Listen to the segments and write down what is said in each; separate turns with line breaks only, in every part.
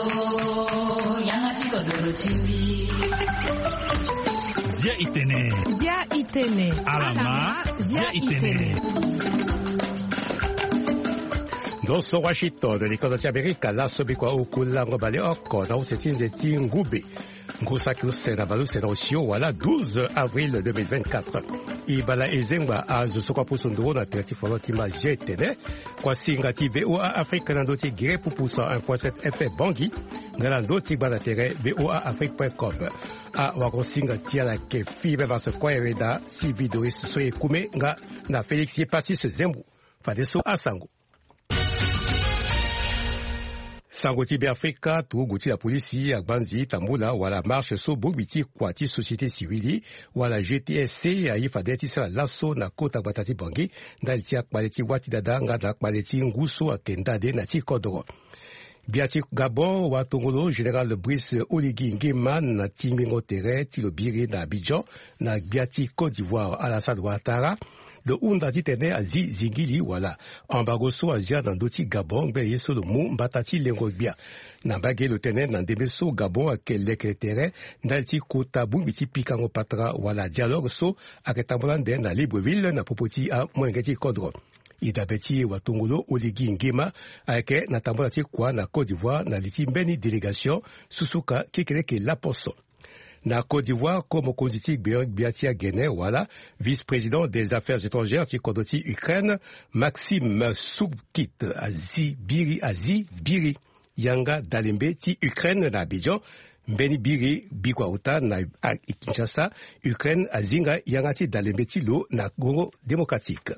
Zia Itene. Alama Zia Itene.
Doso Washington de l'Écosse d'Amérique, la Sobikwa Okula Ngobale Oko, dans ce signe de Ngube. Ngusaki Senabalu Senosio, voilà, 12 avril 2024. Ibala Ezengba, Azusoko Pusundro, na Terti Folotima Jetene, kwa Singati VOA Afrique, Nandoti Gire Pupusa 1.7 FM Bangi, Nandoti Banatere, VOA Afrique.com. A Wakosinga Tiala Ke Fibe Vaso Kwayeda, si vidéo Soye Kume, nga, na Félix Yepassis Zembu, Fadeso Asango. Sangoti Afrika, Tuguti la police, Agbanzi, Tambula, wala marche so Bobiti, Kwati, société civile, wala GTSC, Aifadeti, sa lasso, na kota batati bangi, Daltia, Kwaleti, Watidada, Ngada, Kwaleti, Nguso, Akendade, Nati Kodoro. Biati Gabon, Watongolo, Général Brice Oligui Ngueman, na Timingo Tere, Tilobiri, na Abidjan, na Biati Côte d'Ivoire, Alassane Ouattara, le Undati Tene Azi Zingili, voilà. Ambagoso Azia dans Doti Gabon, Beye so le mou Mbatati Lengobia. Nambage le Tene dans Debeso Gabon, à quel lecrétere, Nalti Kota Boumiti Pikango Patra, voilà. Dialogue so, à Ketambolande, na Libreville, na Popoti à Mwengeti Kodro. Idabeti Watongolo, Oligui Nguema, ake na Tambolati Kwa, na Côte d'Ivoire, na Liti Mbeni délégation, Susuka, Kekeleke Laposo. Na Côte d'Ivoire, comme Konditik Biatia Guéné, voilà, vice-président des affaires étrangères, Tikodoti Ukraine, Maxime Soubkit, Azi Biri, Yanga Dalembe, Ti Ukraine, na Abidjan, Mbeni Biri, Bikwaouta, na Kinshasa, Ukraine, Azinga, Yangati Dalembe, Tilo, na Congo démocratique.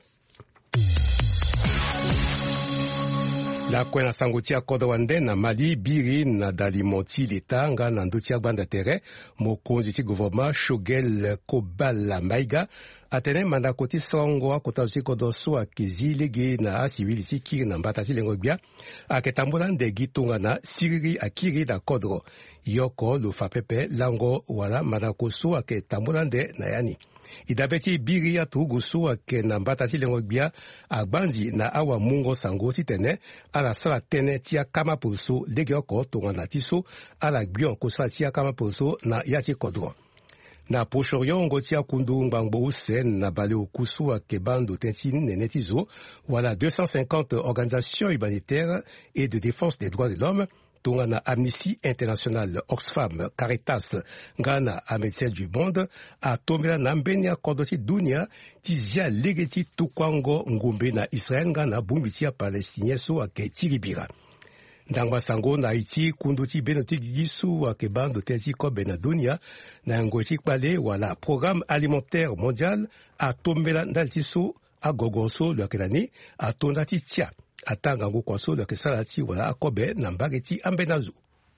La kwena sangotia Kodowande na Mali Biri na Dalimoti l'État nga na ndotia banda tere mokonzi ti gouvernement Shogel Kobala Maiga atene manda koti songo akota kodoso akizi lege na asibiliti kiri na mbata ti lengobia aketambola ndegi tunga na siriri akiri na kodro yoko lo fapepe lango wala manda koso aketambola nde na yani. Idabeti Biri ya tugusu ake na mbata ti lengobia agbanzi na awa mungo sango ti tene ala sala tene tia kama pulso lege oko tonga na tiso ala gbion kosa tia kama pulso na yati kodro. Na Proche-Orient ngotia kundu ngbango usen na bale okusu ake bando tentin nenetizo wala 250 organisations humanitaires et de défense des droits de l'homme tonga na Amnesty International, Oxfam, Caritas, Ghana, Médecins du Monde, a tombela na mbenia kodoti dunia, tizia legeti tukwango ngombe na Israël, Ghana, bumbitia palestinien so ake tiribira. Ndangwa sango na Haiti, kunduti benoti gisu ake bando tenti kobe na dunia, na ngoti kwale wala programme alimentaire mondial, a tombela ndaltiso, a gogonso, lwakelani, a tondati tia. Atanga ngo kwaso de kesalati wala akobe na mbageti ambenazu.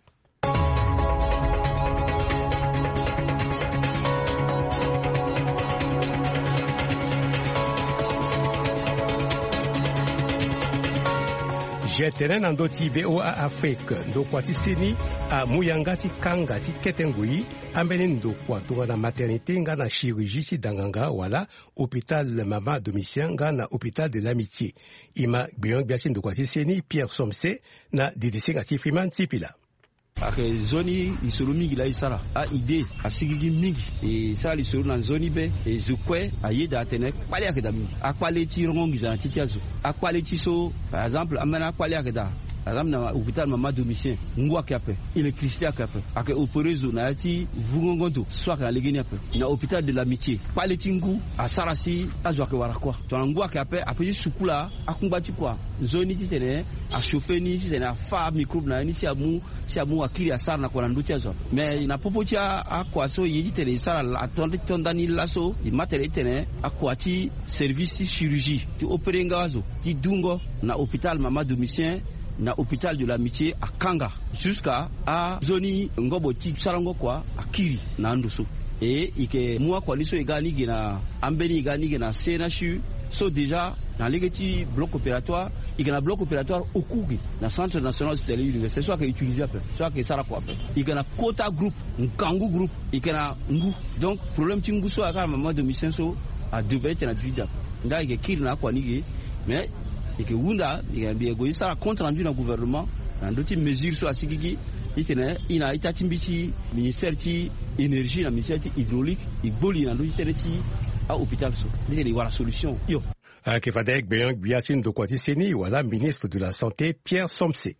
Jetenen andoti VOA Afrique ndo kwati seni a muyangati kangati ketengui ambeni ndo kwatunga na maternité nga na chirurgie ti danganga wala hôpital Mama Domitien nga na hôpital de l'Amitié. Ima gbion gbiati ndo kwati seni Pierre Somse na DDC ngati Freeman Sipila.
Ake zoni isoro mingi la isara a ide a sigigi mingi e sara isoro na zoni be e zukwe a yeda atene kwali ake da mingi a kwali ti rongongi za titi azu a kwali ti so par exemple amena kwali ake da par exemple na hôpital Mama Domitien ngwa kape électricité kape ake operezo na ti vungongondo soit ka legeni ape na hôpital de l'Amitié kwali ti ngu a sara si azu ake warakwa to ngwa kape ape sukula akumba ti kwa zoni ti tene a chauffer ni ti tene a fa microbe na ni si amu akiri asara na kona ndutia zo mais na popotia akwaso yidi tele sara la tondani laso di matériel tene akwati service chirurgie ti opérer wazo ti dungo na hôpital Mama Domitien na hôpital de l'Amitié à Kanga jusqu'à a zoni ngobo ti sarango kwa akiri na nduso et ike muwa kwa liso igani gina ambeni igani gina CNHU so déjà dans les bloc opératoire il y a un bloc opératoire au Kougi dans le centre national hospitalier universitaire soit qu'il utilise après soit qu'il sara quoi il y a un quota groupe un kangu groupe il y a un ngu donc problème tingu so aka Mama Domitien so a devait être réduit nda il y a kiri na kwa nigi mais il y a wunda il y a bien go sara compte rendu dans gouvernement dans d'autres mesures so asigigi itene ina itatimbichi ministère ti énergie na ministère ti hydraulique iboli na itene ti à hôpital so ni wala solution yo
Kefadek Beyang Biatin Dokwatiseni wala ministre de la santé Pierre Somse.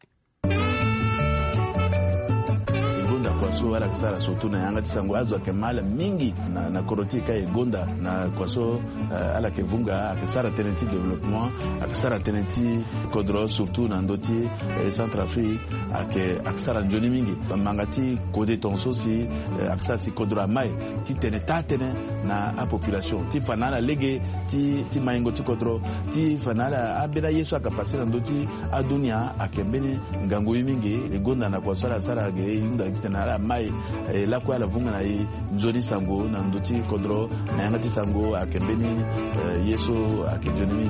Kwaso ala kisara sotu na yanga tisango azwa kemala mingi na korotika egonda na kwaso ala kevunga akisara tenenti développement akisara tenenti kodro surtout na ndoti Centrafrique akisara njoni mingi mangati kode tonso si akisara si kodro amai ti tenetane na a population ti fanala lege ti maingo ti kodro ti fanala abela yesu akapasira ndoti adunia akembeni ngango mingi egonda na kwaso ala sara ge yunda kitana mai la kwa la vunga na nzoni sango na ndoti kodro na yangati sango akembeni yeso akejoni.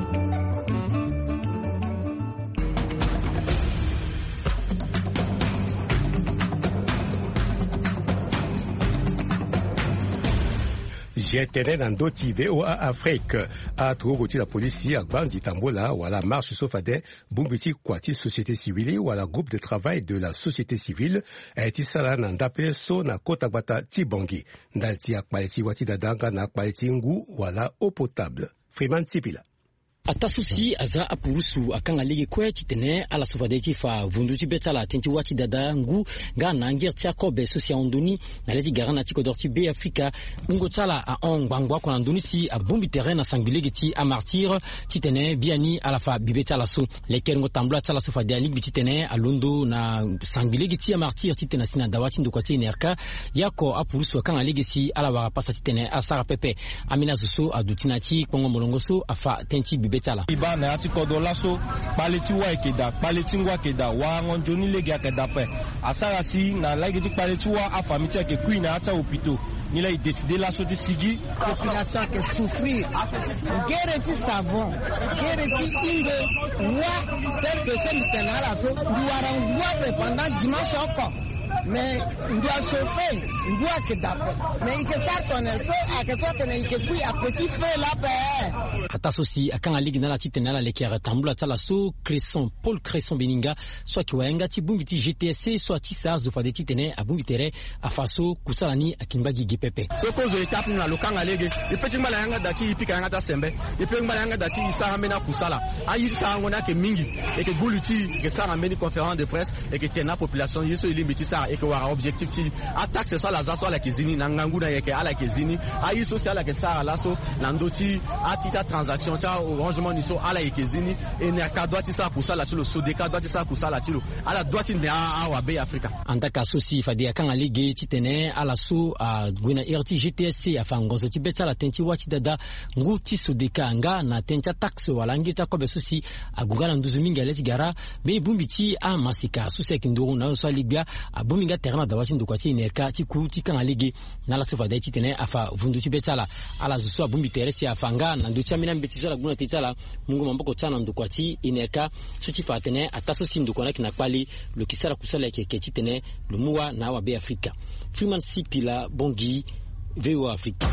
J'étais dans d'autres VOA Afrique à trouver la police à Banzi Tambola ou à la marche Sofade Bumbiti Kwati société civile ou à la groupe de travail de la société civile a été sala n'andapé so na kota bata Tibangi ndalti akbaleti wati dadanga na akbaleti ngu wala eau potable. Freeman Tsipila.
Atasusi aza apurusu akanga lege kwe titene ala sofadeti fa vunduti betala tenti wati dada ngu nga nangir tia kobe sosia onduni na leti garana tiko dorti be Afrika ungo tala a ongbangwa kwa nduni si a bombi terrain na sangbilege ti a martyr titene biani ala fa bibetala so lekel ngo tambla tala sofade ali bititene a londo na sangbilege ti a martyr titena sina dawati ndokwati nerka yako apurusu akanga lege si ala wara pasa titene a sara pepe amina zuso a dutinati kongo molongoso afa tenti bibe
iba na ati kodola so paleti wa ekeda paleti ngwa keda wa ngonjoni lege akeda pe asara si na lege ti paleti wa afamiti ke queen ata opito ni la décider la sortie sigi
population qui souffrir guerre ti savon guerre ti ingo wa tel que c'est tenala so duara ngwa pendant dimanche encore mais ndio chauffé ndio kedapo mais ike sartone so aketwa tena ike kui a petit feu là pe
ata sosi akanga ligi na la titena la lekera tambula tala so Cresson Paul Cresson Beninga soit ki waenga ti bumbiti GTSC soit ti SARS fa de titene a bumbitere a faso kusalani akimbagi gipepe
so ko zo étape na lokanga lege ipeti mbala yanga dati ipika yanga ta sembe ipeti mbala yanga dati isara mena kusala ayi sa ngona ke mingi et que guluti ke sara meni conférence de presse et que tena population yeso ilimiti sa et que wara objectif ti attaque ce soit la zaso la kizini na ngangu na yeke ala kizini ayi social ke sara laso na ndoti atita transaction ta arrangement ni so ala kizini et na ka doit sa kusala ti lo so de ka doit sa kusala ti lo ala doit ni a wa be Africa
andaka sosi fadi akanga lege titene ala so a gwena RT GTSC afangozo ti betala tenti wati dada ngu ti so de kanga na tenta taxe wala ngita ko be sosi agungala nduzu mingi aleti gara be bumbiti a masika sosi kindoro na so libya a buminga terrain da wati ndokwati neka ti ku ti kanga lege na la so fadi titene afa vundu ti betala ala zo so bumbi teresi afanga na ndu ti amina mbeti so la guna titala mungu mamboko tana ndokwati ineka so ti fatene ataso sindu kona kina kwali lo kisara kusala ke titene lumuwa na wa be Afrika. Freeman Sipila Bongi VOA Afrique.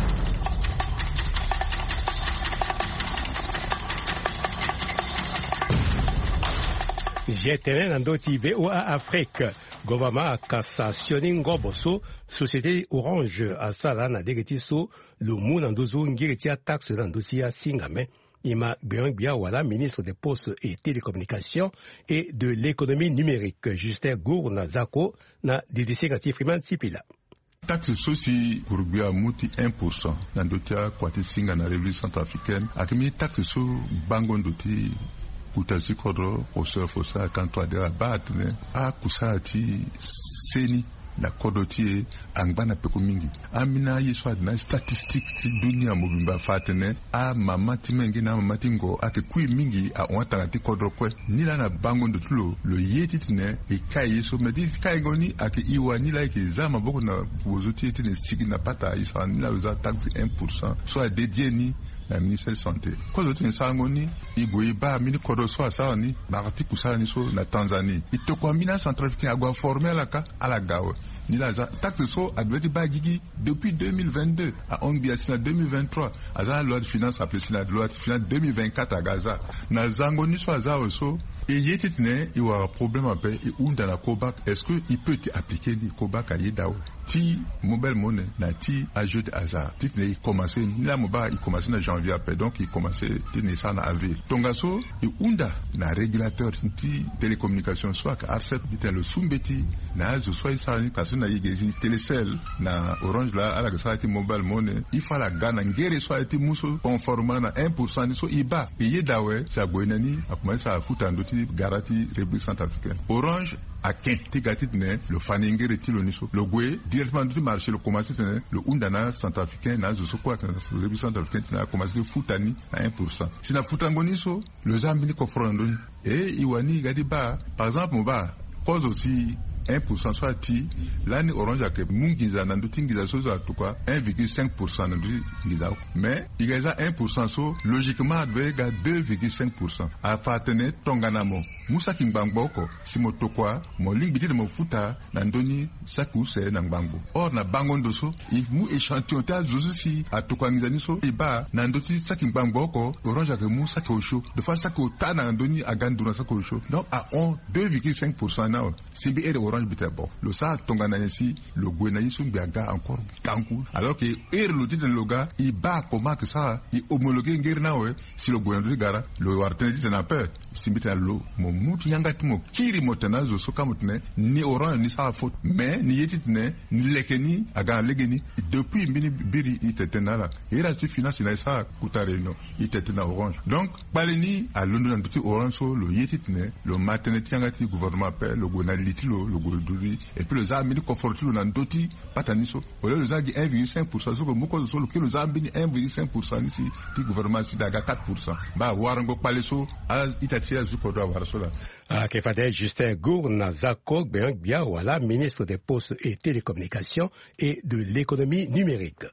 J'étais dans d'autres VOA Afrique. Gouvernement cassationi ngoboso société Orange à sala na degetiso le monde ndozo ngireti a taxe na dossier singame ima Bia wala ministre des postes et télécommunications et de l'économie numérique Justin Gourna Zako na DDC Freeman Sipila.
Taxe soci pour Bia muti 1% na dotia kwati singa na République centrafricaine akimi taxe so bangon doti utasi kodro oso fosa kanto de rabat ne a kusati seni na kodoti angbana peko mingi amina yeswa na statistics ti dunia mobimba fatene a mama ti mengi na mama ti ngo ate kui mingi a onta ti kodro kwe ni la na bango ndo tulo lo yeti tine e kai yeso medi kai ngoni ake iwa ni la ke zama boko na bozoti ti ne sigi na pata isa ni la uza tax 1% so a dédié ni na ministère santé ko zo tin sangoni igoiba mini kodoso asani bakati kusani so na Tanzanie itoko mina centrafricain agwa formé ala gawo ni la taxe so adweti ba gigi depuis 2022 a onbiasina 2023 aza loi de finance appelée la loi de finance 2024 à Gaza na zangoni so aza so et yetitne il y a un problème à paix et unda la Kobak est-ce que il peut appliquer ni Kobak à Yedaw ti mobile money na ti à jeu de hasard ti ne commencé ni la moba il commencé en janvier après donc il commençait ti ça en avril tongaso et unda na régulateur ti télécommunication soit que ARCEP dit le sumbeti na zo soit ça ni parce na yegezi Telecel na Orange là à la ça ti mobile money il faut la gana ngere soit ti muso conformément na 1% ni so iba et Yedawe ça boinani a commencé à foutre en Garati République centrafricaine. Orange à Ken, Tigatitne, le Faninger et Tiloniso, le Goué, directement du marché, le commencé, le Undana centrafricain, n'a Zosokwa, le République centrafricaine, n'a commencé de Foutani à 1%. Si na Foutangoniso, le Zambini Kofrondoni, et Iwani Gadiba, par exemple, Moba, cause aussi 1% soit ti l'année Orange a que mungiza nandu tingiza so za tukwa 1,5% nandu tingiza mais il y a 1% so logiquement doit ga 2,5% a fatene tonganamo musa kingbangoko simo tokwa mo lingbiti de mo futa nandoni sakuse na ngbango or na bango ndoso il mu échantillon ta zosi a tukwa ngizani so iba nandoti sakingbangoko Orange a que musa tosho de face ça que ta nandoni a ganduna sakosho donc à 2,5% now CBR Orange bita bon le sa tongana ici le gouvernement sont bien encore tankou alors que le titre le gars il bat comment que ça il homologué ngirna ouais si le gouvernement gara le warten dit na peur si bita lo mo mutu nyangati mo kiri motana zo soka mutne ni Orange ni sa faute mais ni yetitne ni lekeni aga legeni depuis mbini biri itetena la ira tu finance na sa kutare no itetena Orange donc baleni à London petit Orange so le yetitne le matin nyangati gouvernement père le gouvernement litilo le et puis le Zambie confortule dans d'autres pataniso au lieu de Zambie 1,5% so que moko so le Zambie 1,5% ici du gouvernement si daga 4% ba warango paleso à itatia zuko do warasola
que fallait Justin Gourna Zako bien voilà ministre des Postes et Télécommunications et de l'économie numérique.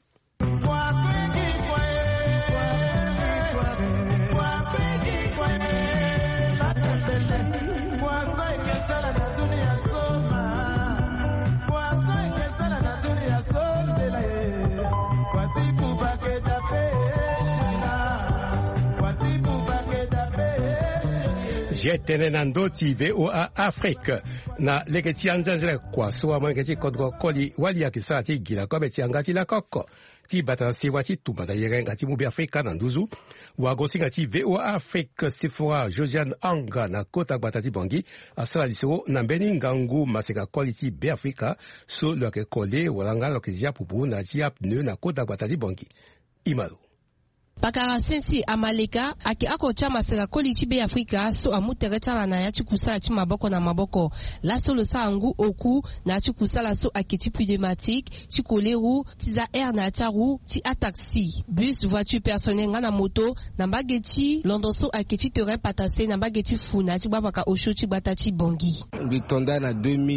Jetenenando ti VOA Afrique na legeti anzanzele kwa suwa mwengeti kodro koli wali ya kisati gila kobe ti angati la koko ti batansi wati tumata yerenga ti mubi Afrika na nduzu wagosinga ti VOA Afrique sifura Josiane Anga na kota batati bongi asala lisiro na mbeni ngangu maseka koli ti be Afrika so loke kole walanga loke zia pupu na ti apne na kota batati bongi Imalo
Pakara sensi amaleka aki ako chama sera koli chibe Afrika so amutere chala na ya chikusala chi maboko na maboko la so lo sa angu oku na chikusala so aki pneumatique chikoleru tiza air na charu chi a taxi bus voiture personnelle nga na moto na bageti londoso aki terrain patase na bageti funa chi babaka osho chi batachi bongi
bitonda na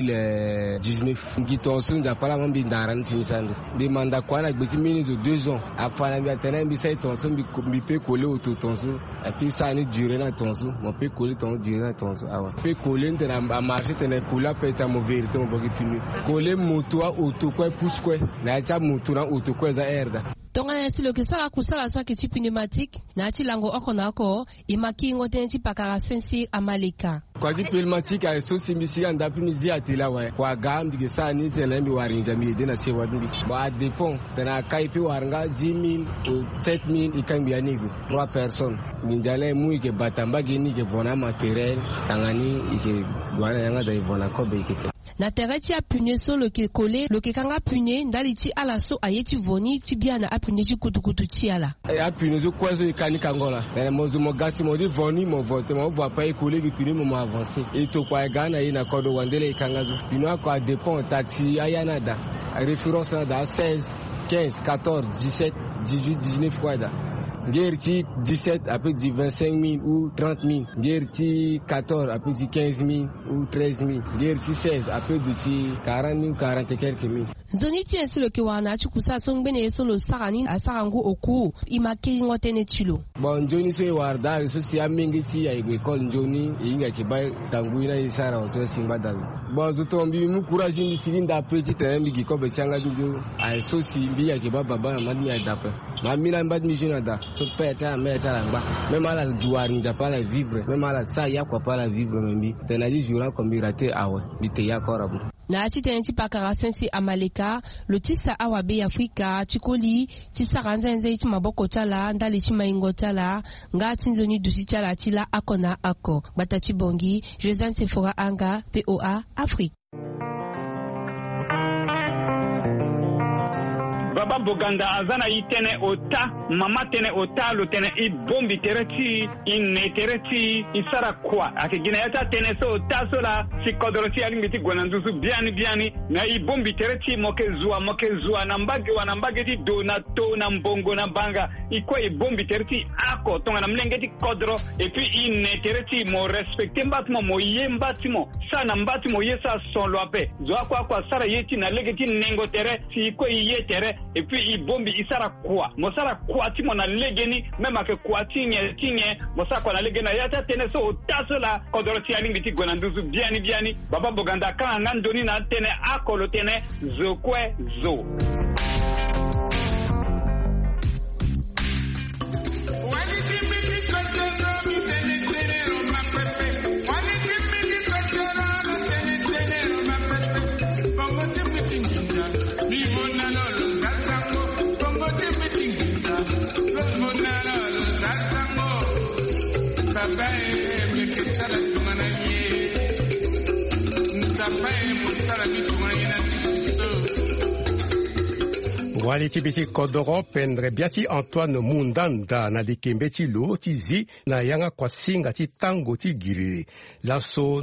2019 ngitonso nzapala mambi ndaran simisande bi manda kwana gbeti minutes de 2 ans afana bi atena bi sai tonso mi peut coller autour tonso et puis ça ni durer na tonso mon peut coller ton durer na tonso awa peut coller na marché tene coula peut être mon vérité mon bogi pinu coller moto auto quoi pousse quoi na cha moto na auto quoi za erda
tonga si lo ke sala kusala so ke pneumatique na ti lango okonako imakingo tenti pakara sensi amaleka
kwa di pneumatique a so simisi anda pinizi atila wa kwa gambi ke sa ni tele mbi warinja mi de na se wadbi ba dépend tena kai pe waranga 10000 ou 7000 ikambi anigo 3 personnes ninjale mu ke batamba gini ke vona matériel tangani ike wana yanga da ivona kobe ikete
na tereti a punye so lo ke kole lo ke kanga punye ndali ti ala so ayeti voni ti bia na punye ti kutukutu ti ala
a punye so kwazo ikani kangola na mozo mo gasi mo di voni mo vote mo voit pas écoler bi punye mo avancer et to kwa gana ina kodo wandele ikanga zo pino kwa dépend taxi ayana da référence da 16 15 14 17 18 19 kwada Guerti 17 après du 25 000 ou 30 000. Guerti 14 après du 15 000 ou 13 000. Guerti 16 après du 40 000 40 et quelques mille.
Zoni ti ensilo ke wana chikusa songbene solo sarani asarangu oku imaki ngotene chilo.
Bon Johnny so warda so si amingi ti ay école Johnny inga ke bay tanguina isara so simba dal. Bon zo tombi mu courage ni filinda petit terrain bi ko be changa bijo ay so si bi ya ke baba madmi adape. Mamina mbad mi jonada so peta meta ngba. Même à la douar ni pas la vivre, même à la ça ya quoi pas la vivre membi. Tenadi jura comme raté awe bi te ya korabu.
Na chitenchi pakara sensi amaleka lo tisa awabe Afrika chikoli tisa ranzenze chi maboko chala ndali chi maingo chala nga tinzoni dusi chala chila akona ako batachi bongi Josanne Sephora Anga POA Afrique.
Baba Boganda azana itene ota mama tene ota lo tene I bombi tereti inne tereti isara kwa akigina yata tene so ota sola sikodorosi alimiti gwananduzu biani na I bombi tereti mokezua nambage ti donato na mbongo na banga ikwa I bombi tereti ako tonga na mlengeti kodro et puis inne tereti mo respecte mbatimo mo yembatimo sana mbatimo yesa solo ape zo kwa sara yeti na legeti nengo tere si ikwa yetere et puis I bombi isara kwa mosara kwa timo na legeni mema ke kwa tinye mosara kwa na legena yata tene so tasola kodoroti alingiti gwananduzu biani Baba Boganda kana ngandoni na tene akolo tene zokwe zo.
Wali tibisi kodoro pendre biati Antoine Mundanda na dikembe ti lo tizi na yanga kwa singa ti tango ti giri laso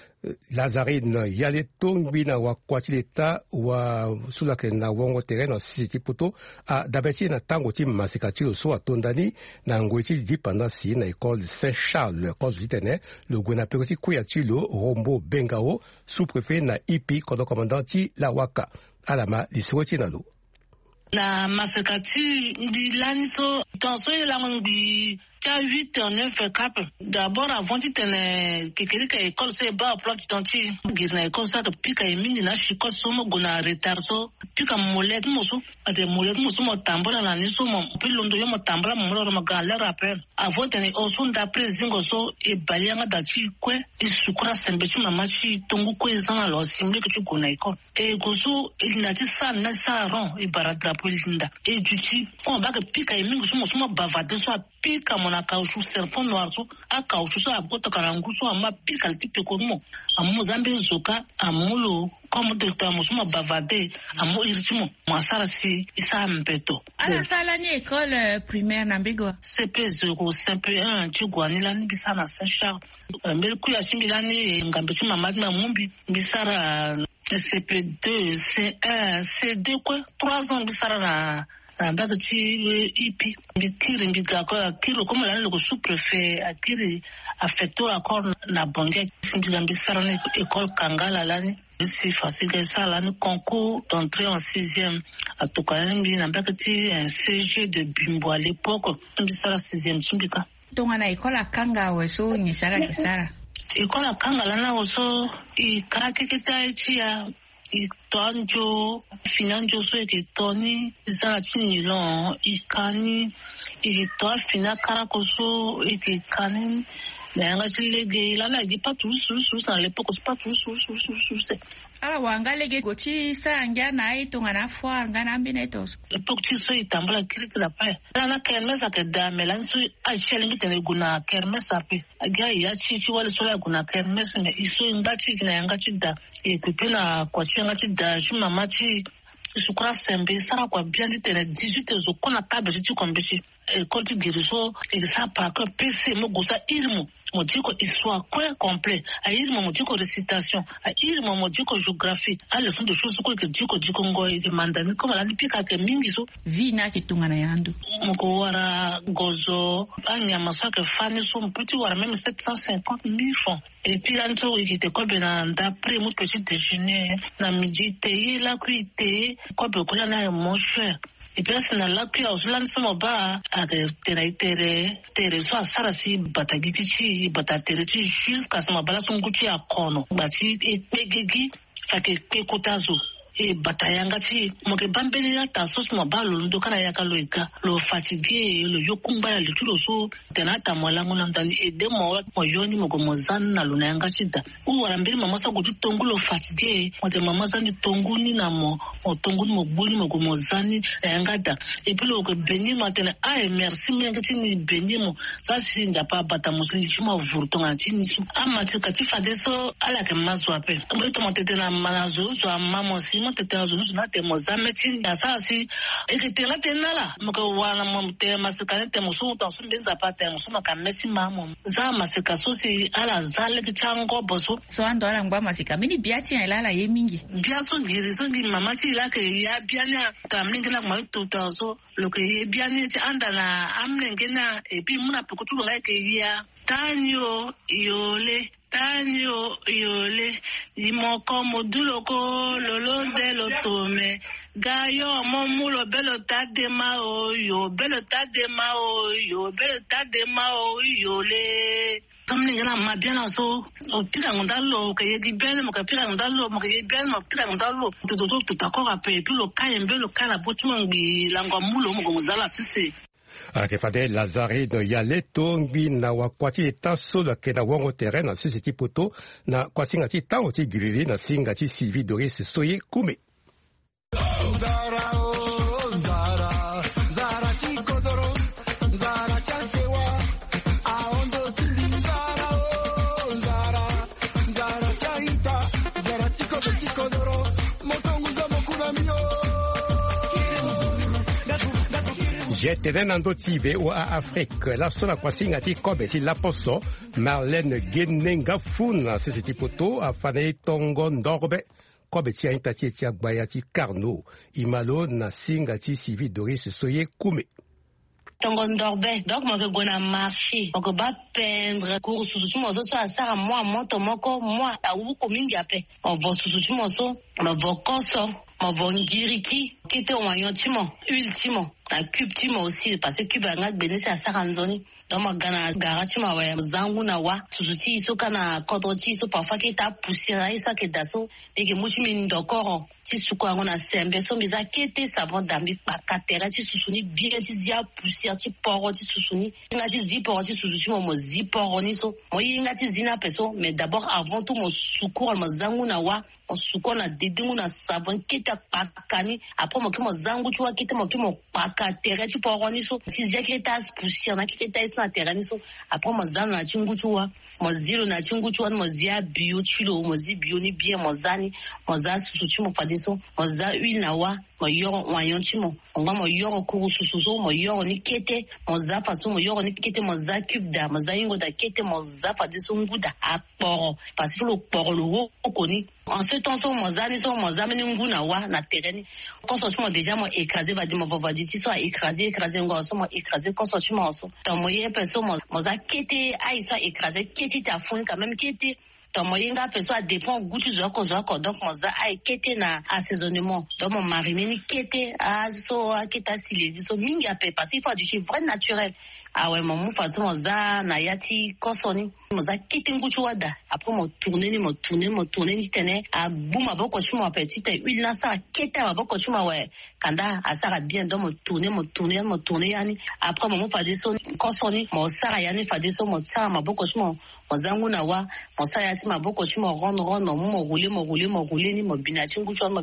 Lazarine yale tongbi na wakwati leta wa sulake na wongo terrain na siti poto a dabeti na tango ti masika ti so atondani na ngweti di pendant si na école Saint-Charles cause litene le gouvernement petit kuya ti lo Rombo Bengao sous-préfet na IP kodo commandant ti la waka alama lisoti na lo
na masika ti ndi laniso tonso ilangi a 8 ou 9 cap. D'abord, avant de tenir quelqu'un école, c'est bas, plot d'anti. Gizna école, ça, pique à émine, na chicot, somo, gona, retarso, pique à molette, mousou, à des molettes, mousou, mon tambour, la nisso, mon plus londo, mon tambour, mon loro, ma galère, rappel. Avant de tenir au son d'après zingoso, et balayanga d'achi, quoi, et sucra, sembechi, mamachi, tongu, quoi, ils en alors, simble que tu gona école. Et gozo, il n'a dit ça, n'a ça, rond, et baradrapo, linda. Et du type, on va que pique à émine, mousou, bavade, soit pique à mon caoutchouc serpent noir so a caoutchouc so a gota karangu so ama pique al type ko mo amu zambe zoka amulo comme docteur musuma bavade amu irtimo masara si isa mpeto
ala sala ni école primaire na bigo
CP0 CP1 tu gwani la ni bisana Saint-Charles mbele ku ya simbila ni ngambisi mamadi na mumbi bisara CP2 C1 C2 quoi 3 ans bisara na baga ti ipi bikiri bigako akiro comme la le sous-préfet akiri affecto accord na bonge sindiga bisara na école Kangala la ni si facile ça la ni concours d'entrée en 6e à Tokalembi na baga ti un CG de Bimbo à l'époque bisara 6e timbika
tonga na école Kanga weso ni sara kisara
école Kangala na oso I karakeketa ti ya itonjo finanjo so eketoni zala chini long ikani ito fina karakoso ekekani nanga chilege la gi pas tout sous dans l'époque c'est pas tout sous
ala wangalege gochi sanga na itonga na fwa ngana mbinetos
l'époque tu so itambula kiriki la pa na kermesa ke da melanso a chelingi tene guna kermesa pe aga ya chichi wale so la guna kermesa me iso ngati kina yanga chida ekupina kwa chenga chida shima machi sukura sembe sara kwa biandi tene 18 zo kona kabe chichi kombeshi école de guérison et ça pas que PC mo gosa irmo modiko histoire quoi complet aïe modiko récitation aïe modiko géographie à leçon de choses quoi que diko ngoi que mandani comme la lipika que mingi so
vina kitungana yandu
moko wara gozo anyama so que fani so petit wara même 750 000 francs et puis là nto ikite ko bena d'après mon petit déjeuner na midi te la kuite ko be ko na mon cher. Et puis c'est dans la cuillère aussi là nous sommes bas à tere soit ça si batagipichi batatereti jusqu'à ce moment là son guti à kono bati et pegegi fa que kotazo e batayanga ti moke bambeli na tasos mo balo ndo kana ya kaloika lo fatigue lo yokumba le tulo so tenata molango na ndani e de mo yoni mo gomozana na luna yanga chida u warambiri mama sa gotu tongu lo fatigue mo te mama sa ni tongu ni na mo tongu mo buli mo gomozani yanga da e puis lo ko beni matena ai merci menga ti ni beni mo sa sinja pa bata musli chuma vurtonga ti ni su amati ka ti fadeso ala ke mazwa pe mo to mo tete na manazo so amamo si tete na zulu na temo zameti na sasi ekitela tenala mko wana momte masikane temo so tanso mbenza pa temo so makamesi mamo za masika so si ala zale kichango boso
so ando ala ngwa masika mini biati ya ilala ye mingi
biaso ngiri so ngi mama ti la ke ya biania kamlingi la ma tuta so lo ke ye biani ti anda na amnenge na e bi muna pekutu ngai ke ya tanyo yole limoko moduloko lolo de lotome gayo momulo belo tadema oyo yole comme ngana mabiana so o tira ngandalo ke yegi bele mo ka tira ngandalo mo ke bele mo tira ngandalo to takora pe puis lo kayembe lo kala botumo ngbi langwa mulo mo gomuzala sisi
Akefade Lazare no yale tongbi na wakwati taso la kena wango terrain na sisi poto na kwa singa ti tango ti grili na singa ti Sylvie Doris Soye Kume. Jetene nando tibe o a Afrique la sola kwa singa ti kobe ti laposo Marlène Genenga funa sisi ti poto afane tongo ndorbe kobe ti ainta ti agbaya ti Carnot imalo na singa ti Sylvie Doris Soye Kume.
Tongo ndorbe donc mo ke gona marché mo ko ba peindre cour susu mo so asara moi moto moko moi awu ko mingi ape on va susu mo so on va koso on va ngiriki kete o wanyotimo ultimo ta cube timo aussi parce que cube nga benesi asara nzoni donc mo gana garati ma wa zangu na wa susu so kana kodoti so parfois ke ta poussière isa ke daso et que muchi min dokoro ti suko ngona sembe so biza kete savon dambi pakatera ti susuni bien ti zia poussière ti poro ti susuni nga ti ziporo ti susu mo ziporo ni so mo yinga ti zina peso mais d'abord avant tout mo suko mo zangu na wa mo suko na dedingu na savon kete pakani après mo ke mo zangu ti wa kete mo ke mo pakatera ti poro ni so ti zia kete poussière na kete na terani so après mo zana na chingu ti wa mo zilo na chingu ti wa mo zia bio chilo mo zi bio ni bien mo zani mo za susu ti mo fadi so mo za huile na wa mo yoro wanyon ti mo mo yoro kuru susu so mo yoro ni kete mo za faso mo yoro ni kete mo za cube da mo za yingo da kete mo za fadi so nguda aporo parce que le poro le wo koni en ce temps so mo za ni so mo za meni nguna wa na terani quand so mo déjà mo écraser va dire mo va dire si so écraser ngo so mo écraser quand so mo so donc mo ye peso mo za kete ai so écraser kete ta fond quand même kete donc moi inga peso dépend goût zoko donc moi za ai kete na assaisonnement donc mon mariner ni kete so keta sile so mingi ape parce qu'il faut du chef vrai naturel ah ouais mon façon za na yati kosoni mo za kete nguchu wada après mo tourner ni tene a bouma boko chuma petite huile na sa kete ba boko chuma ouais kanda asara bien donc mo tourner yani après mo fa de so kosoni mo sara yani fa de so mo sara ma boko chuma mo zangu na wa mo sa yati ma boko chuma ron mo rouler ni mo binati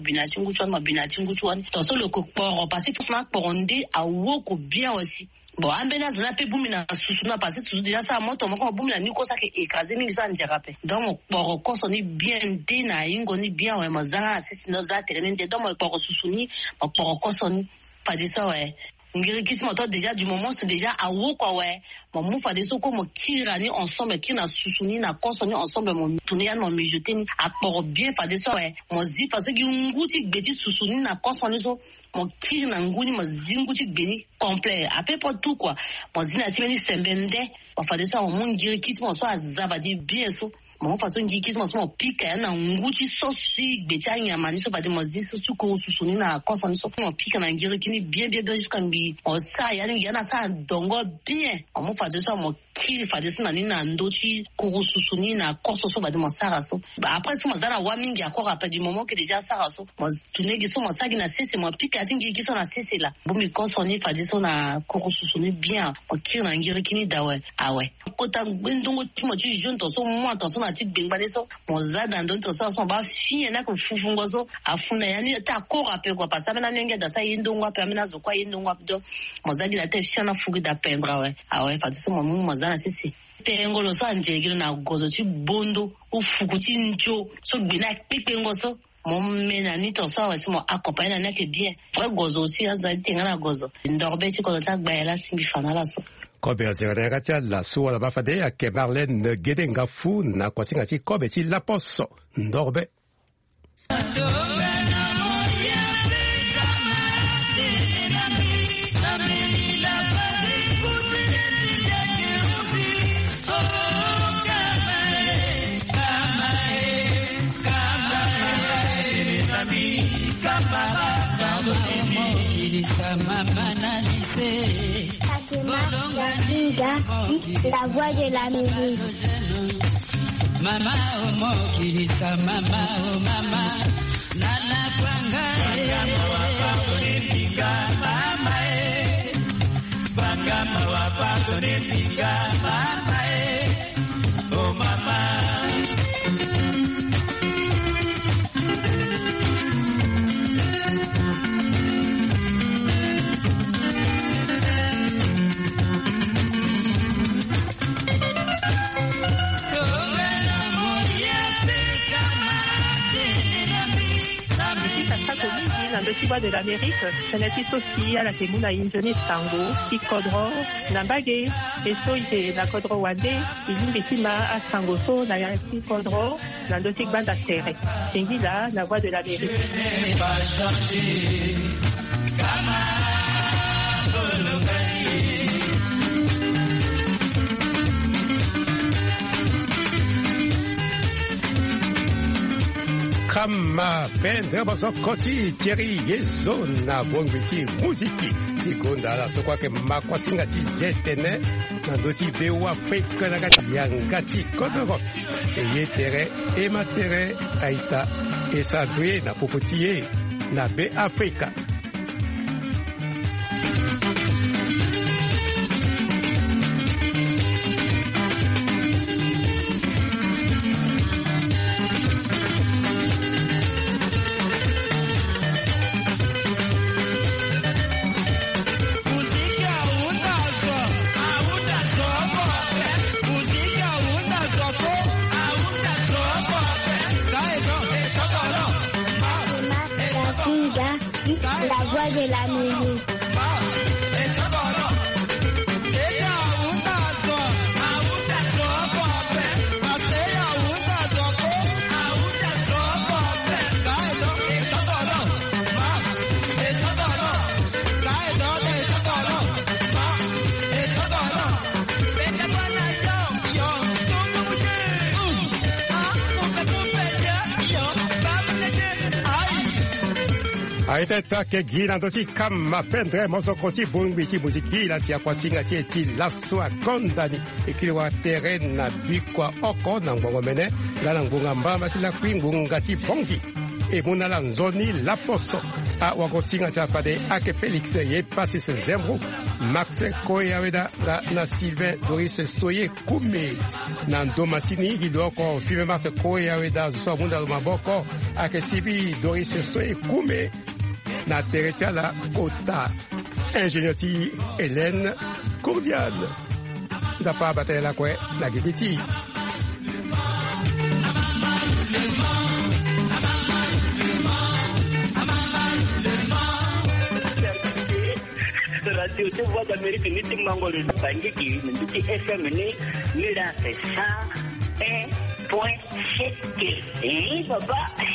nguchu donc so le kokporo parce que faut poronde a woko bien aussi. Bon, ambena zona pe bumina susuna parce que susu déjà ça moto moko bumina ni ko ça ke écraser mingi so andirape donc poro ko soni bien de na ingo ni bien ouais mazanga sisi no za terene de donc poro susuni poro ko soni pas de ça ouais ngirikisi moto déjà du moment c'est déjà à wo quoi ouais mon fa de soko mo kirani ensemble qui na susuni na konsoni ensemble mon tunia no me jeter ni akporo bien fa de so ouais mo zi parce que nguti gbeti susuni na konsoni so mon kiri na nguni mo zinguti gbeni complet à peu près tout quoi mo zina simeni sembende fa de so mon ngirikisi mo so azabadi bien so mon façon ngirikisi mo so mo pika na nguti sosi gbeti anyama ni so fa de mo zi so ko susuni na konsoni so mo pika na ngirikini bien jusqu'à mbi on ça yana ça dongo bien on fa de ça mo kiri fa de ça na ni na ndochi ko susuni na koso so ba de mo sara so après so mo zara wa mingi encore après du moment que déjà sara so mo tunegi so mo sagi na sese mo pika tingi ki so na sese la bo mi koso ni fa de so na ko susuni bien o kiri na ngiri kini dawe awe ko ta ndongo timo ti junto so mo to so na ti bengba de so mo zada ndo to so ba fie na ko fufungo so afuna yani ta ko rappel quoi parce que na nenge da sa yindongo pa mina zo kwa yindongo apdo mo zagi la te fiana fugi da pembra we awe fa de so mo zana sisi pengo lo so anjegilo na gozo ti bondo ufuku ti njo so gbina pepengo so mo mena ni to so wasi mo accompagner na ke bien vrai gozo aussi azo ti ngana gozo ndorbe ti ko ta gba la simbi fana la so
kobe azerega tia la so la bafade ya ke Marlène Gedenga fu na kwasinga ti kobe ti la poso ndorbe
La voix de la musique.
Mama oh mokilisa mama oh mama nana kwanga wapa kunipinga mama banga wapa kunipinga mama oh mama
Le bois de l'Amérique, c'est l'artiste aussi à la Kemuna Injoni Tango, qui Kodro, Nambage, et so il la Kodro Wande, il y a à Sangoso, la Yarki Kodro, la Dotik Banda Serre. C'est là la voix de l'Amérique.
Kama pendre boso koti Thierry yezo na bongwiti muziki tigonda la sokwa ke makwasinga ti jetene na doti bewa Afrika na gati yangati kodoro e yetere e matere aita e sadwe na popotiye na be Afrika.
La voix de la musique.
Aite take gina dosi kama pendre moso koti bungbichi muziki la siya kwa singa eti laswa kondani ikiliwa terren na bikwa oko na ngongo mene la ngonga mbamba sila kwingunga ti bongi e muna la nzoni la poso a wako singa tia fade ake Felix ye pasi se zembro Max Koyaweda na Sylvain Doris Soye Kume na Ndomasini gidoko Five Mars Koyaweda so munda maboko ake Sibi Doris Soye Kume na Terechala Kota ingénieur ti Hélène Cordiane Zapa Batela Kwe la Gigiti
de la
radio te voix d'Amérique ni te mangolo de Bangiki ni FM ni là c'est ça 1.7 et papa